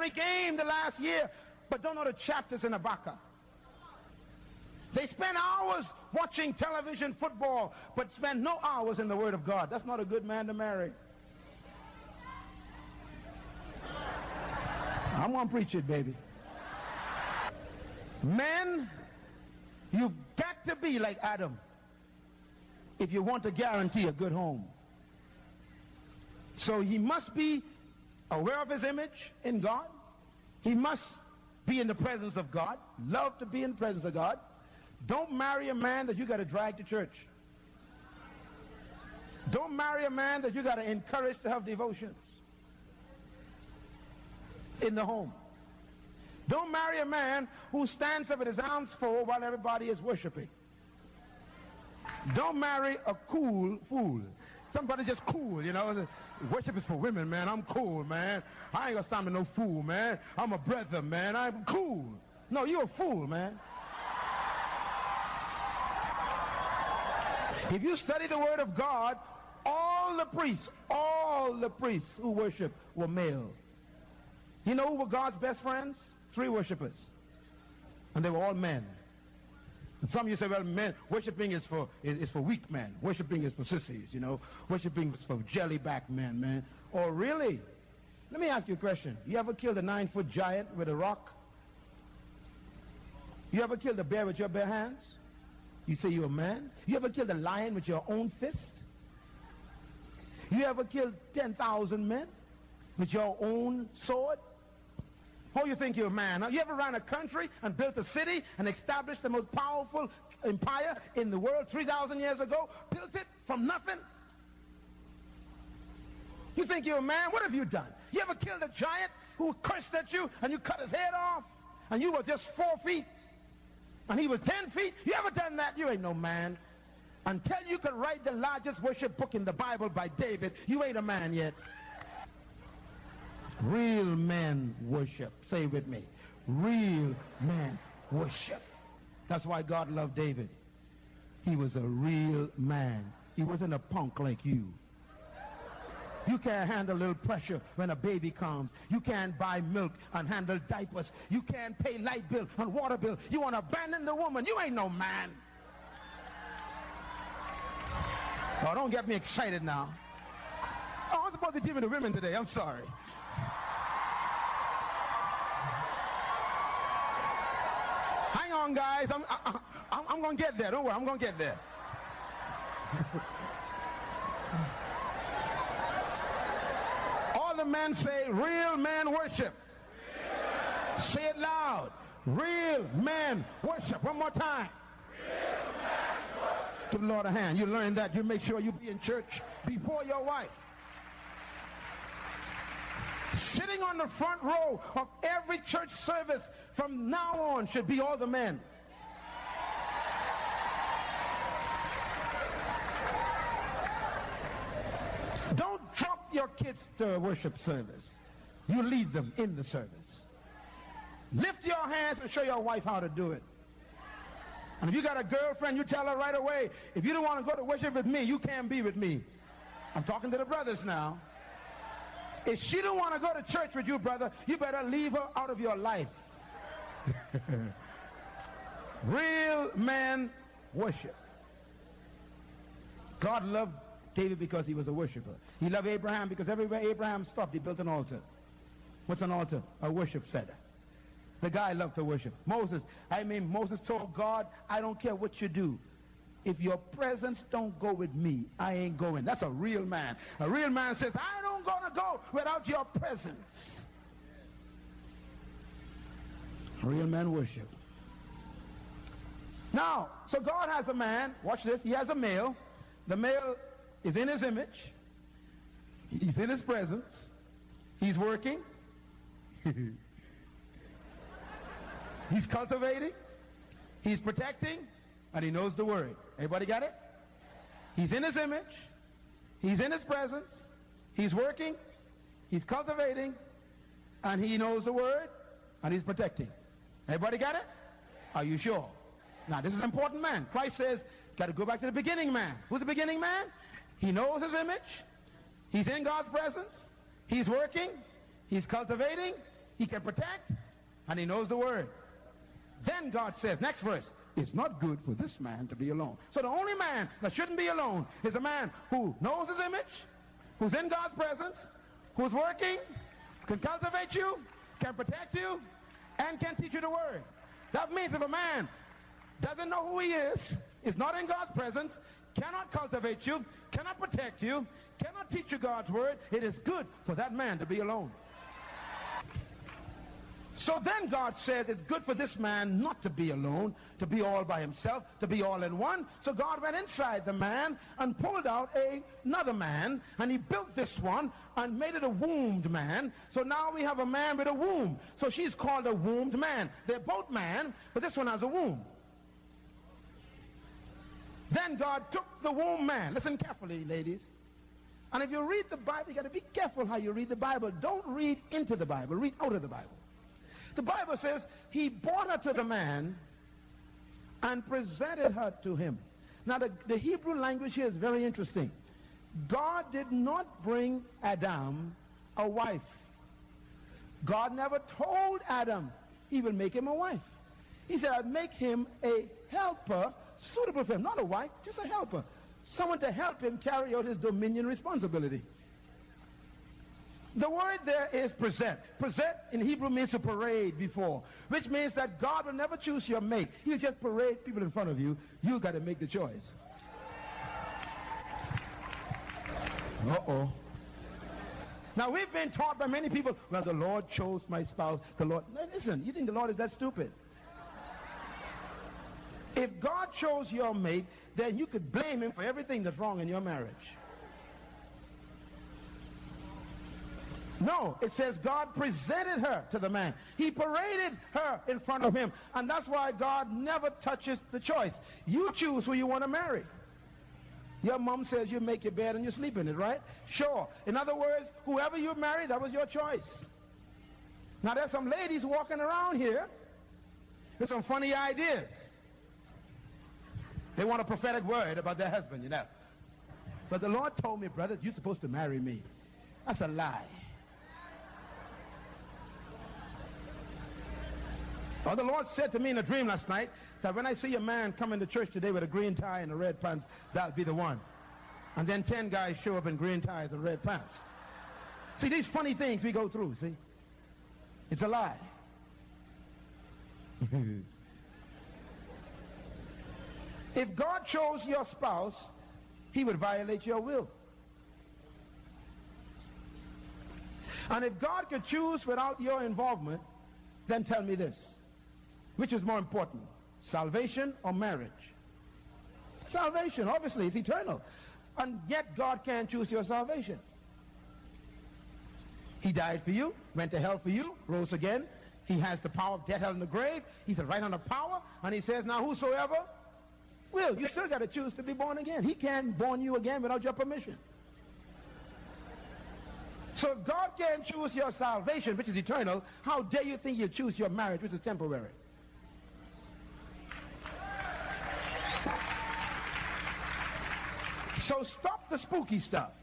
every game the last year, but don't know the chapters in Habakkuk. They spend hours watching television, football, but spend no hours in the Word of God. That's not a good man to marry. I'm going to preach it, baby. Men, you've got to be like Adam if you want to guarantee a good home. So he must be aware of his image in God. He must be in the presence of God. Love to be in the presence of God. Don't marry a man that you got to drag to church. Don't marry a man that you got to encourage to have devotions in the home. Don't marry a man who stands up with his arms full while everybody is worshiping. Don't marry a cool fool. Somebody's just cool, you know. Worship is for women, man. I'm cool, man. I ain't gonna stand with no fool, man. I'm a brother, man. I'm cool. No, you're a fool, man. If you study the Word of God, all the priests who worship were male. You know who were God's best friends? 3 worshipers. And they were all men. And some of you say, well, men, worshiping is for weak men. Worshiping is for sissies, you know. Worshiping is for jellyback men, man. Oh, really? Let me ask you a question. You ever killed a 9-foot giant with a rock? You ever killed a bear with your bare hands? You say you're a man? You ever killed a lion with your own fist? You ever killed 10,000 men with your own sword? How you think you're a man? Huh? You ever ran a country and built a city and established the most powerful empire in the world 3,000 years ago? Built it from nothing? You think you're a man? What have you done? You ever killed a giant who cursed at you and you cut his head off and you were just 4 feet and he was 10 feet? You ever done that? You ain't no man. Until you could write the largest worship book in the Bible by David, you ain't a man yet. Real men worship. Say it with me. Real men worship. That's why God loved David. He was a real man. He wasn't a punk like you. You can't handle a little pressure when a baby comes. You can't buy milk and handle diapers. You can't pay light bill and water bill. You want to abandon the woman. You ain't no man. Oh, don't get me excited now. Oh, I'm supposed to be dealing with the women today. I'm sorry. Hang on, guys. I'm going to get there. Don't worry. I'm going to get there. All the men say, real men worship. Say it loud. Real men worship. One more time. Give the Lord a hand. You learn that. You make sure you be in church before your wife. Sitting on the front row of every church service from now on should be all the men. Don't drop your kids to a worship service. You lead them in the service. Lift your hands and show your wife how to do it. And if you got a girlfriend, you tell her right away, if you don't want to go to worship with me, you can't be with me. I'm talking to the brothers now. If she don't want to go to church with you, brother, you better leave her out of your life. Real men worship. God loved David because he was a worshiper. He loved Abraham because everywhere Abraham stopped, he built an altar. What's an altar? A worship center. The guy loved to worship. Moses told God, I don't care what you do. If your presence don't go with me, I ain't going. That's a real man. A real man says, I don't gonna go without your presence. Real men worship. Now, so God has a man. Watch this. He has a male. The male is in his image. He's in his presence. He's working. He's cultivating, he's protecting, and he knows the word. Everybody got it? He's in his image, he's in his presence, he's working, he's cultivating, and he knows the word, and he's protecting. Everybody got it? Are you sure? Now, this is an important man. Christ says, got to go back to the beginning man. Who's the beginning man? He knows his image, he's in God's presence, he's working, he's cultivating, he can protect, and he knows the word. Then God says, next verse, it's not good for this man to be alone. So the only man that shouldn't be alone is a man who knows his image, who's in God's presence, who's working, can cultivate you, can protect you, and can teach you the word. That means if a man doesn't know who he is not in God's presence, cannot cultivate you, cannot protect you, cannot teach you God's word, it is good for that man to be alone. So then God says it's good for this man not to be alone, to be all by himself, to be all in one. So God went inside the man and pulled out another man, and he built this one and made it a wombed man. So now we have a man with a womb. So she's called a wombed man. They're both man, but this one has a womb. Then God took the womb man. Listen carefully, ladies. And if you read the Bible, you got to be careful how you read the Bible. Don't read into the Bible. Read out of the Bible. The Bible says he brought her to the man and presented her to him. Now the Hebrew language here is very interesting. God did not bring Adam a wife. God never told Adam he will make him a wife. He said, I'd make him a helper suitable for him. Not a wife, just a helper. Someone to help him carry out his dominion responsibility. The word there is present. Present in Hebrew means to parade before, which means that God will never choose your mate. He'll just parade people in front of you. You got to make the choice. Uh-oh. Now we've been taught by many people, well, the Lord chose my spouse. The Lord, now, listen, you think the Lord is that stupid? If God chose your mate, then you could blame him for everything that's wrong in your marriage. No, it says God presented her to the man. He paraded her in front of him. And that's why God never touches the choice. You choose who you want to marry. Your mom says you make your bed and you sleep in it, right? Sure. In other words, whoever you marry, that was your choice. Now there's some ladies walking around here with some funny ideas. They want a prophetic word about their husband, you know. But the Lord told me, brother, you're supposed to marry me. That's a lie. Oh, the Lord said to me in a dream last night that when I see a man come into church today with a green tie and a red pants, that'll be the one. And then 10 guys show up in green ties and red pants. See, these funny things we go through, see? It's a lie. If God chose your spouse, he would violate your will. And if God could choose without your involvement, then tell me this. Which is more important, salvation or marriage? Salvation, obviously, is eternal. And yet God can't choose your salvation. He died for you, went to hell for you, rose again. He has the power of death, hell, and the grave. He's the right hand of power. And he says, now whosoever will, you still got to choose to be born again. He can't born you again without your permission. So if God can't choose your salvation, which is eternal, how dare you think he'll choose your marriage, which is temporary? So stop the spooky stuff.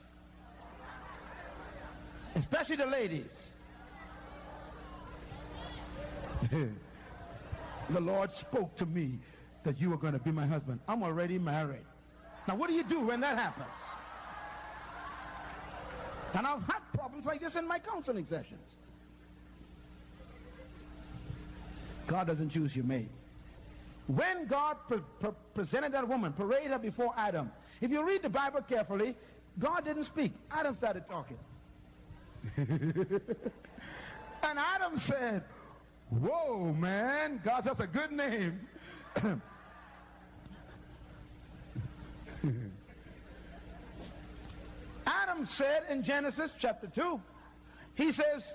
Especially the ladies. The Lord spoke to me that you are going to be my husband. I'm already married. Now what do you do when that happens? And I've had problems like this in my counseling sessions. God doesn't choose your mate. When God presented that woman, paraded her before Adam, if you read the Bible carefully, God didn't speak. Adam started talking. And Adam said, whoa, man, God, that's a good name. Adam said in Genesis chapter 2, he says,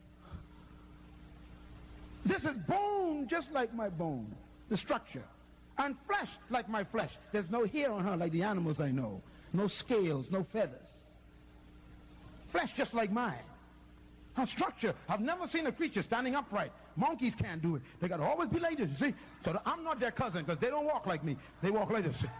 this is bone just like my bone, the structure, and flesh like my flesh. There's no hair on her like the animals I know, no scales, no feathers. Flesh just like mine. Her structure, I've never seen a creature standing upright. Monkeys can't do it. They got to always be like this, you see. So I'm not their cousin because they don't walk like me. They walk like this.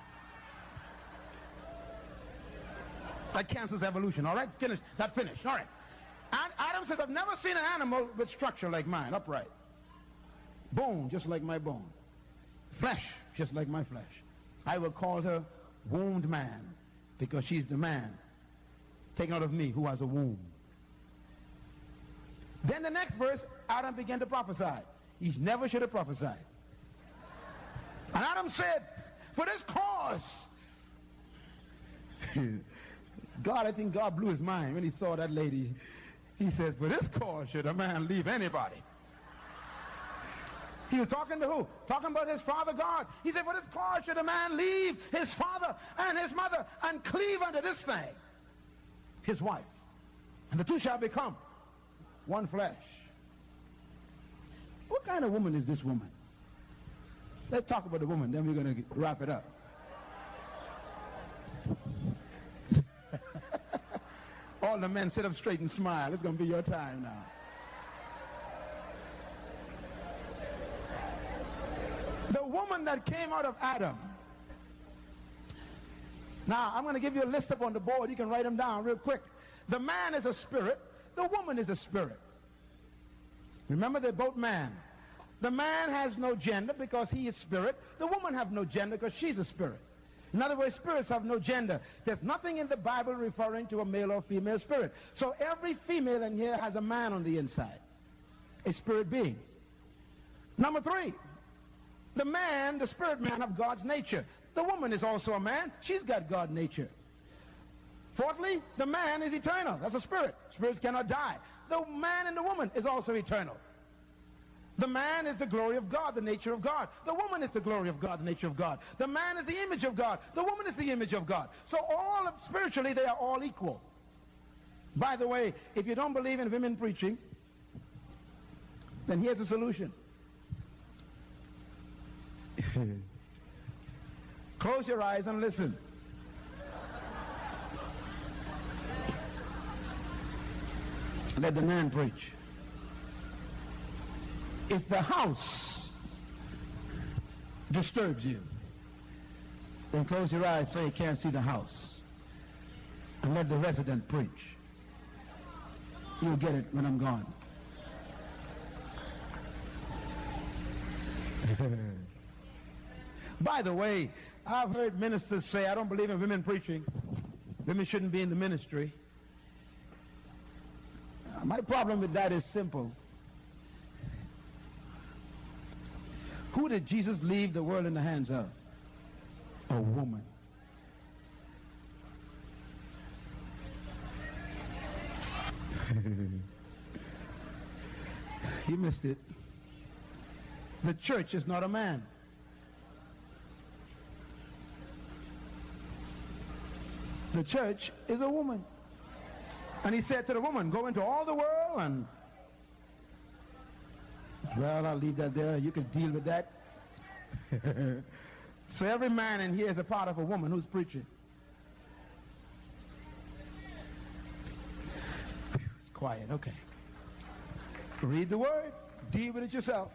That cancels evolution, all right? Finish. That finished, all right. And Adam says, I've never seen an animal with structure like mine, upright. Bone, just like my bone. Flesh, just like my flesh. I will call her wombed man, because she's the man taken out of me who has a womb. Then the next verse, Adam began to prophesy. He never should have prophesied. And Adam said, for this cause, God, I think God blew his mind when he saw that lady. He says, for this cause should a man leave anybody. He was talking to who? Talking about his father God. He said, for this cause should a man leave his father and his mother and cleave unto this thing, his wife. And the two shall become one flesh. What kind of woman is this woman? Let's talk about the woman, then we're going to wrap it up. All the men sit up straight and smile. It's going to be your time now. The woman that came out of Adam. Now, I'm going to give you a list up on the board. You can write them down real quick. The man is a spirit. The woman is a spirit. Remember, they're both man. The man has no gender because he is spirit. The woman have no gender because she's a spirit. In other words, spirits have no gender. There's nothing in the Bible referring to a male or female spirit. So every female in here has a man on the inside, a spirit being. Number three, the man, the spirit man, of God's nature. The woman is also a man. She's got God nature. Fourthly, the man is eternal. That's a spirit. Spirits cannot die. The man and the woman is also eternal. The man is the glory of God, the nature of God. The woman is the glory of God, the nature of God. The man is the image of God. The woman is the image of God. So all of, spiritually, they are all equal. By the way, if you don't believe in women preaching, then here's the solution. Close your eyes and listen. Let the man preach. If the house disturbs you, then close your eyes so you can't see the house. And let the resident preach. You'll get it when I'm gone. By the way, I've heard ministers say, I don't believe in women preaching. Women shouldn't be in the ministry. My problem with that is simple. Who did Jesus leave the world in the hands of? A woman. You missed it. The church is not a man. The church is a woman. And he said to the woman, go into all the world and, well, I'll leave that there. You can deal with that. So every man in here is a part of a woman who's preaching. It's quiet, okay. Read the word. Deal with it yourself.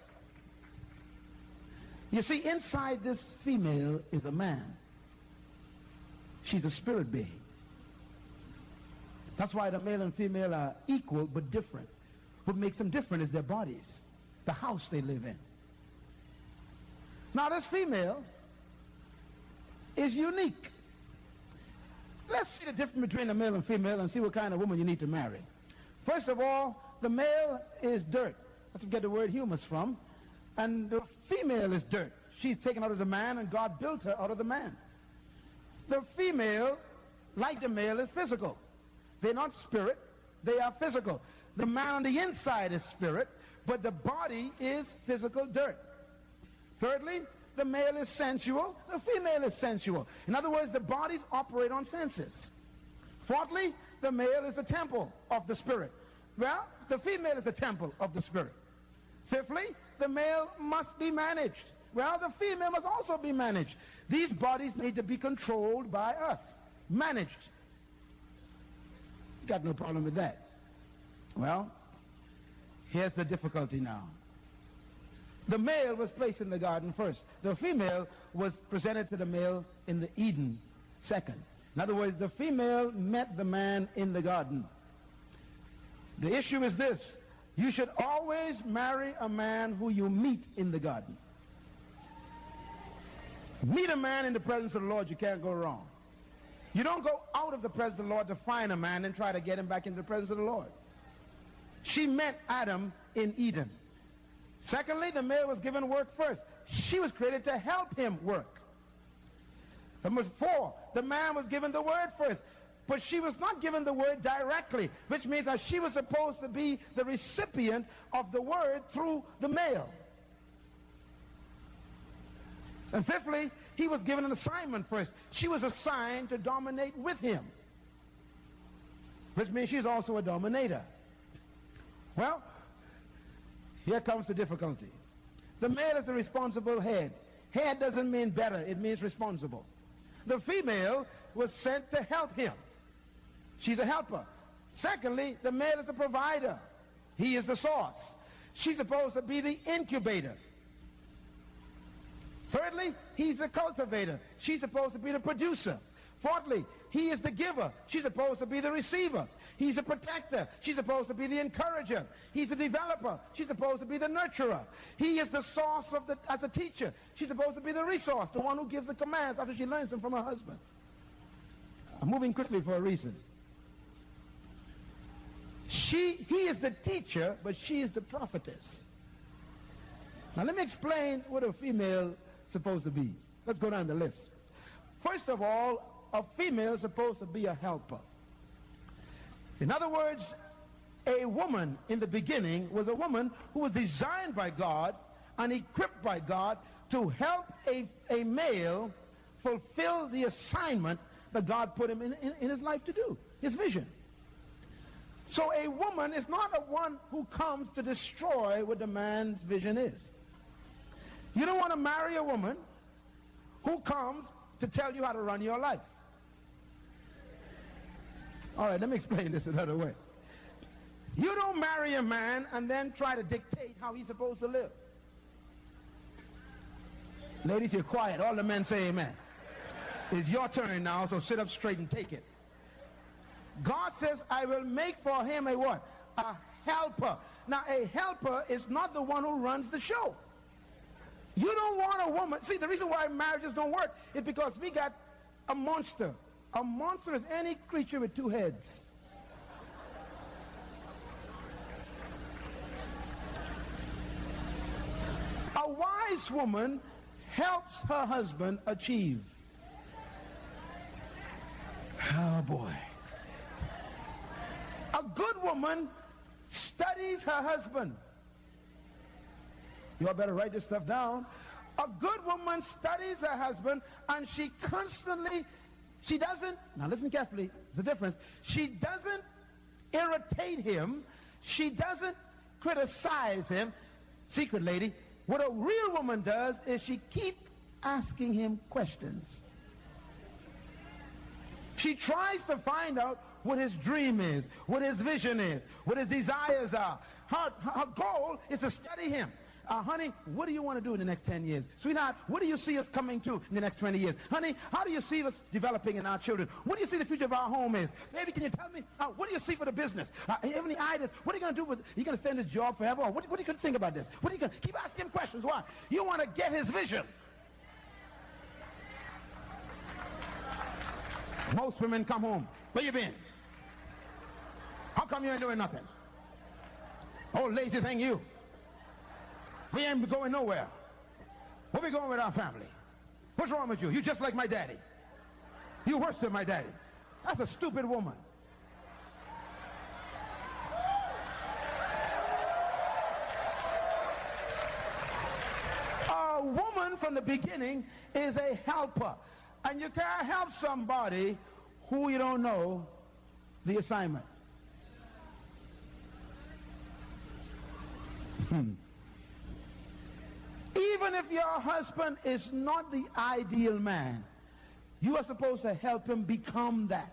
You see, inside this female is a man. She's a spirit being. That's why the male and female are equal but different. What makes them different is their bodies, the house they live in. Now this female is unique. Let's see the difference between a male and female and see what kind of woman you need to marry. First of all, the male is dirt. That's where we get the word humus from. And the female is dirt. She's taken out of the man and God built her out of the man. The female, like the male, is physical. They're not spirit, they are physical. The man on the inside is spirit, but the body is physical dirt. Thirdly, the male is sensual, the female is sensual. In other words, the bodies operate on senses. Fourthly, the male is the temple of the spirit. Well, the female is the temple of the spirit. Fifthly, the male must be managed. Well, the female must also be managed. These bodies need to be controlled by us, managed. Got no problem with that. Well, here's the difficulty now. The male was placed in the garden first. The female was presented to the male in the Eden second. In other words, the female met the man in the garden. The issue is this: you should always marry a man who you meet in the garden. Meet a man in the presence of the Lord, you can't go wrong. You don't go out of the presence of the Lord to find a man and try to get him back into the presence of the Lord. She met Adam in Eden. Secondly, the male was given work first. She was created to help him work. Number 4, the man was given the word first. But she was not given the word directly, which means that she was supposed to be the recipient of the word through the male. And fifthly, he was given an assignment first. She was assigned to dominate with him, which means she's also a dominator. Well, here comes the difficulty. The male is the responsible head. Head doesn't mean better, it means responsible. The female was sent to help him. She's a helper. Secondly, the male is the provider. He is the source. She's supposed to be the incubator. Thirdly, he's the cultivator. She's supposed to be the producer. Fourthly, he is the giver. She's supposed to be the receiver. He's a protector. She's supposed to be the encourager. He's a developer. She's supposed to be the nurturer. He is the source of as a teacher. She's supposed to be the resource, the one who gives the commands after she learns them from her husband. I'm moving quickly for a reason. He is the teacher, but she is the prophetess. Now let me explain what a female is supposed to be. Let's go down the list. First of all, a female is supposed to be a helper. In other words, a woman in the beginning was a woman who was designed by God and equipped by God to help a male fulfill the assignment that God put him in his life to do, his vision. So a woman is not a one who comes to destroy what the man's vision is. You don't want to marry a woman who comes to tell you how to run your life. All right, let me explain this another way. You don't marry a man and then try to dictate how he's supposed to live. Ladies, you're quiet. All the men say amen. It's your turn now, so sit up straight and take it. God says, I will make for him a what? A helper. Now, a helper is not the one who runs the show. You don't want a woman. See, the reason why marriages don't work is because we got a monster. A monster is any creature with 2 heads. A wise woman helps her husband achieve. Oh boy. A good woman studies her husband. You all better write this stuff down. A good woman studies her husband, and she doesn't, now listen carefully, there's a difference. She doesn't irritate him. She doesn't criticize him. Secret lady, what a real woman does is she keeps asking him questions. She tries to find out what his dream is, what his vision is, what his desires are. Her goal is to study him. Honey, what do you want to do in the next 10 years? Sweetheart, what do you see us coming to in the next 20 years? Honey, how do you see us developing in our children? What do you see the future of our home is? Baby, can you tell me, what do you see for the business? You have any ideas? What are you going to do with it? Are you going to stay in this job forever? Or what are you going to think about this? What are you going to keep asking him questions? Why? You want to get his vision. Most women come home. Where you been? How come you ain't doing nothing? Oh, lazy thing you. We ain't going nowhere. Where we going with our family? What's wrong with you? You just like my daddy. You worse than my daddy. That's a stupid woman. A woman from the beginning is a helper. And you can't help somebody who you don't know the assignment. Even if your husband is not the ideal man, you are supposed to help him become that.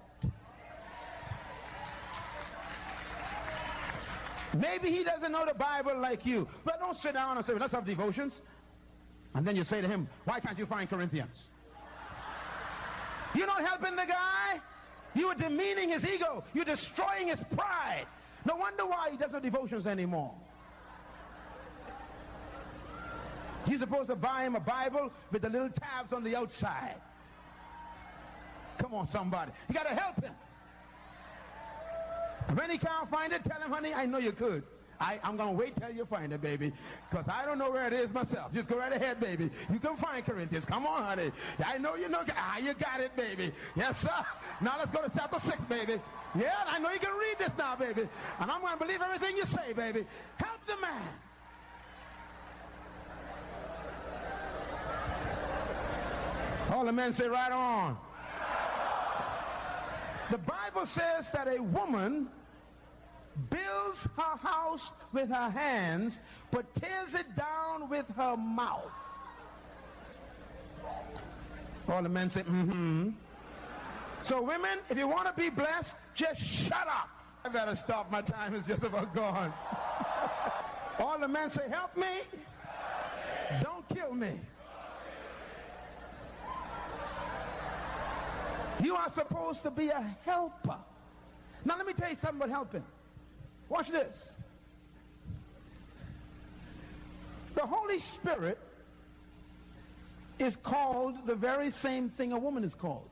Maybe he doesn't know the Bible like you, but don't sit down and say, well, let's have devotions. And then you say to him, why can't you find Corinthians? You're not helping the guy. You are demeaning his ego. You're destroying his pride. No wonder why he does no devotions anymore. You're supposed to buy him a Bible with the little tabs on the outside. Come on, somebody. You got to help him. When he can't find it, tell him, honey, I know you could. I'm going to wait till you find it, baby, because I don't know where it is myself. Just go right ahead, baby. You can find Corinthians. Come on, honey. I know you know. You got it, baby. Yes, sir. Now let's go to chapter 6, baby. Yeah, I know you can read this now, baby. And I'm going to believe everything you say, baby. Help the man. All the men say, right on. The Bible says that a woman builds her house with her hands, but tears it down with her mouth. All the men say, mm-hmm. So women, if you want to be blessed, just shut up. I better stop. My time is just about gone. All the men say, help me. Don't kill me. You are supposed to be a helper. Now let me tell you something about helping. Watch this. The Holy Spirit is called the very same thing a woman is called.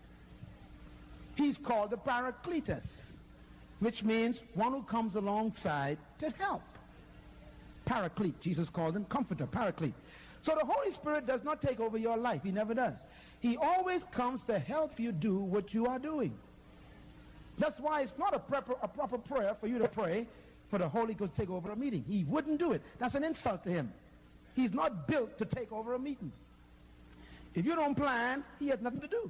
He's called the Paracletus, which means one who comes alongside to help. Paraclete, Jesus called him comforter, Paraclete. So the Holy Spirit does not take over your life. He never does. He always comes to help you do what you are doing. That's why it's not a proper prayer for you to pray for the Holy Ghost to take over a meeting. He wouldn't do it. That's an insult to him. He's not built to take over a meeting. If you don't plan, he has nothing to do.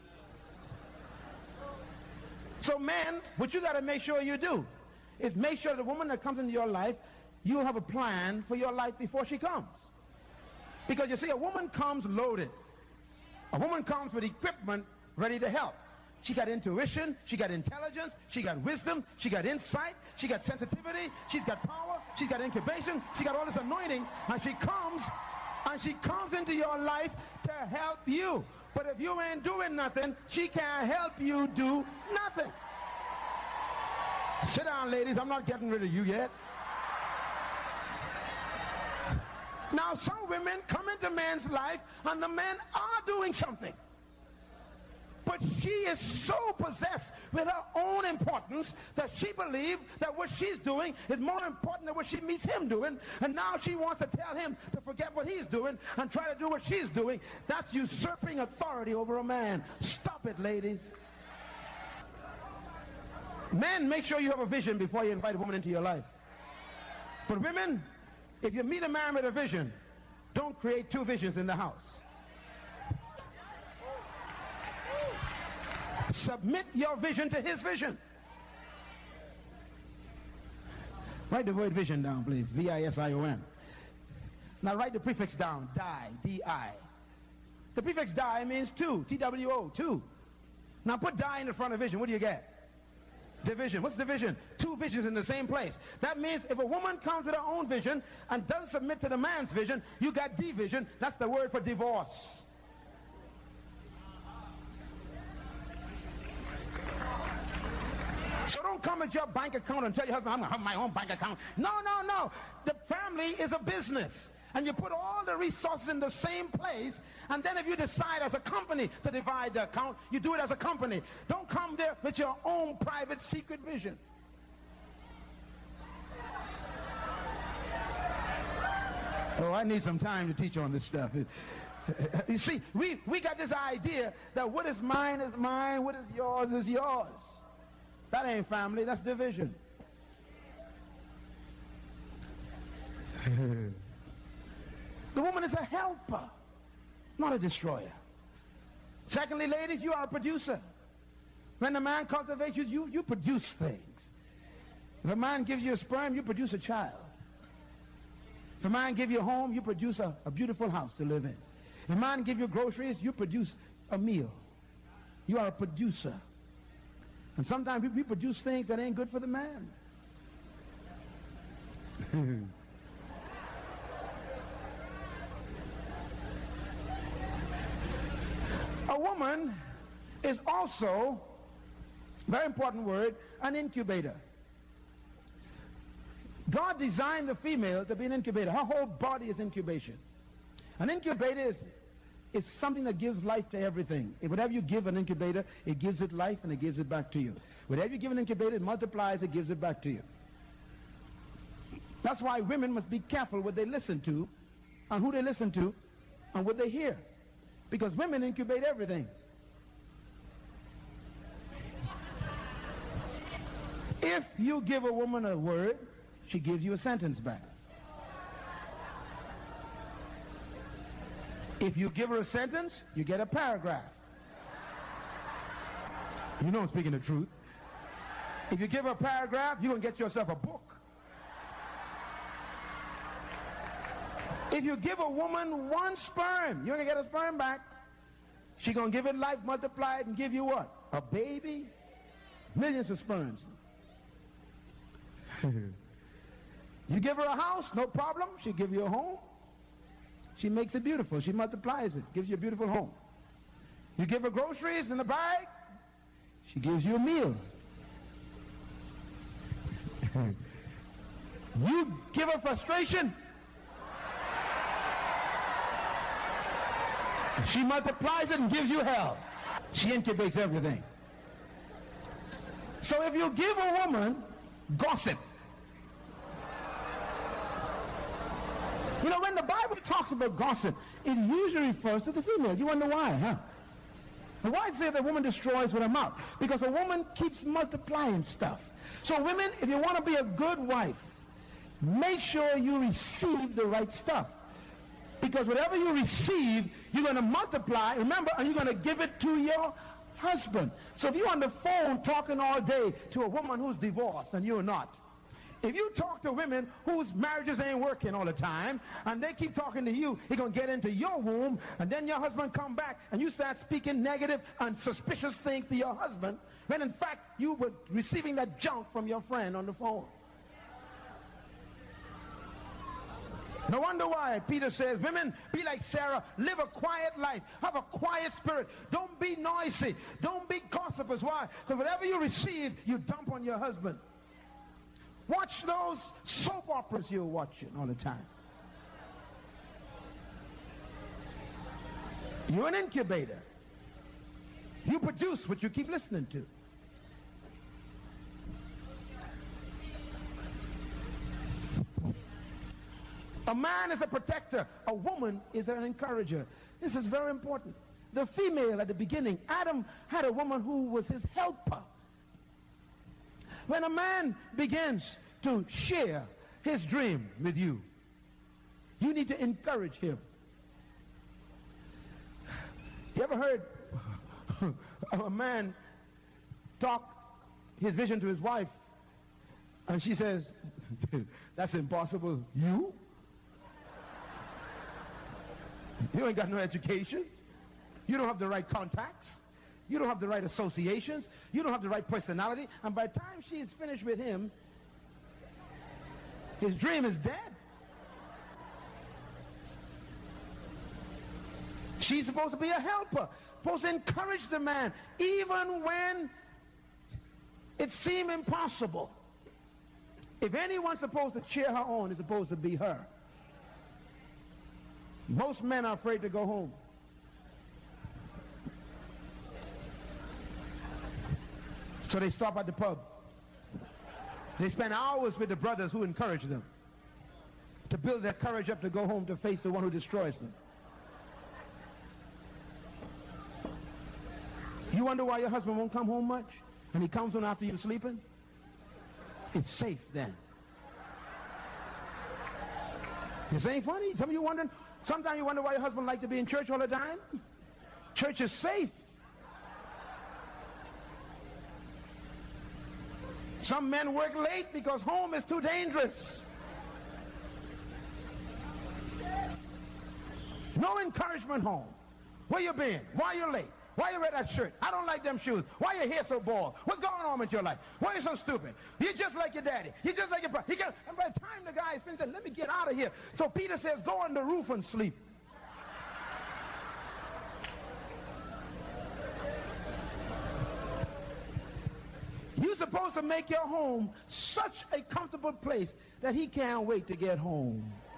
So man, what you got to make sure you do is make sure the woman that comes into your life, you have a plan for your life before she comes. Because you see, a woman comes loaded. A woman comes with equipment ready to help. She got intuition, she got intelligence, she got wisdom, she got insight, she got sensitivity, she's got power, she's got incubation, she got all this anointing, and she comes into your life to help you. But if you ain't doing nothing, she can't help you do nothing. Sit down, ladies, I'm not getting rid of you yet. Now some women come into man's life and the men are doing something. But she is so possessed with her own importance that she believes that what she's doing is more important than what she meets him doing. And now she wants to tell him to forget what he's doing and try to do what she's doing. That's usurping authority over a man. Stop it, ladies. Men, make sure you have a vision before you invite a woman into your life. But women, if you meet a man with a vision, don't create two visions in the house. Submit your vision to his vision. Write the word vision down, please. V-I-S-I-O-N. Now write the prefix down. Die. D-I. The prefix die means two. T-W-O. Two. Now put die in the front of vision. What do you get? Division. What's division? Two visions in the same place. That means if a woman comes with her own vision and doesn't submit to the man's vision, you got division. That's the word for divorce. So don't come with your bank account and tell your husband, I'm going to have my own bank account. No, no, no. The family is a business. And you put all the resources in the same place. And then if you decide as a company to divide the account, you do it as a company. Don't come there with your own private secret vision. Oh, I need some time to teach on this stuff. You see, we got this idea that what is mine, what is yours is yours. That ain't family, that's division. The woman is a helper, not a destroyer. Secondly, ladies, you are a producer. When the man cultivates you, you produce things. If a man gives you a sperm, you produce a child. If a man gives you a home, you produce a beautiful house to live in. If a man gives you groceries, you produce a meal. You are a producer. And sometimes we produce things that ain't good for the man. A woman is also, very important word, an incubator. God designed the female to be an incubator. Her whole body is incubation. An incubator is something that gives life to everything. Whatever you give an incubator, it gives it life and it gives it back to you. Whatever you give an incubator, it multiplies, it gives it back to you. That's why women must be careful what they listen to and who they listen to and what they hear. Because women incubate everything. If you give a woman a word, she gives you a sentence back. If you give her a sentence, you get a paragraph. You know I'm speaking the truth. If you give her a paragraph, you're going to get yourself a book. If you give a woman one sperm, you're going to get a sperm back. She's going to give it life, multiply it, and give you what? A baby? Millions of sperms. You give her a house, no problem. She'll give you a home. She makes it beautiful. She multiplies it, gives you a beautiful home. You give her groceries in the bag, she gives you a meal. You give her frustration, she multiplies it and gives you hell. She incubates everything. So if you give a woman gossip, you know, when the Bible talks about gossip, it usually refers to the female. You wonder why, huh? And why say the woman destroys with her mouth? Because a woman keeps multiplying stuff. So women, if you want to be a good wife, make sure you receive the right stuff. Because whatever you receive, you're going to multiply, remember, and you're going to give it to your husband. So if you're on the phone talking all day to a woman who's divorced and you're not, if you talk to women whose marriages ain't working all the time and they keep talking to you, it's going to get into your womb, and then your husband come back and you start speaking negative and suspicious things to your husband, when in fact you were receiving that junk from your friend on the phone. No wonder why Peter says, women, be like Sarah, live a quiet life, have a quiet spirit, don't be noisy, don't be gossipers. Why? Because whatever you receive, you dump on your husband. Watch those soap operas you're watching all the time. You're an incubator. You produce what you keep listening to. A man is a protector. A woman is an encourager. This is very important. The female at the beginning, Adam had a woman who was his helper. When a man begins to share his dream with you, you need to encourage him. You ever heard of a man talk his vision to his wife and she says, that's impossible. You ain't got no education. You don't have the right contacts. You don't have the right associations. You don't have the right personality. And by the time she is finished with him, his dream is dead. She's supposed to be a helper, supposed to encourage the man, even when it seemed impossible. If anyone's supposed to cheer her on, it's supposed to be her. Most men are afraid to go home. So they stop at the pub. They spend hours with the brothers who encourage them to build their courage up to go home to face the one who destroys them. You wonder why your husband won't come home much? And he comes home after you're sleeping? It's safe then. This ain't funny. Some of you wondering, sometimes you wonder why your husband like to be in church all the time? Church is safe. Some men work late because home is too dangerous. No encouragement home. Where you been? Why you late? Why you wear that shirt? I don't like them shoes. Why your hair so bald? What's going on with your life? Why you so stupid? You're just like your daddy. You're just like your brother. And by the time the guy is finished, let me get out of here. So Peter says, go on the roof and sleep. You're supposed to make your home such a comfortable place that he can't wait to get home.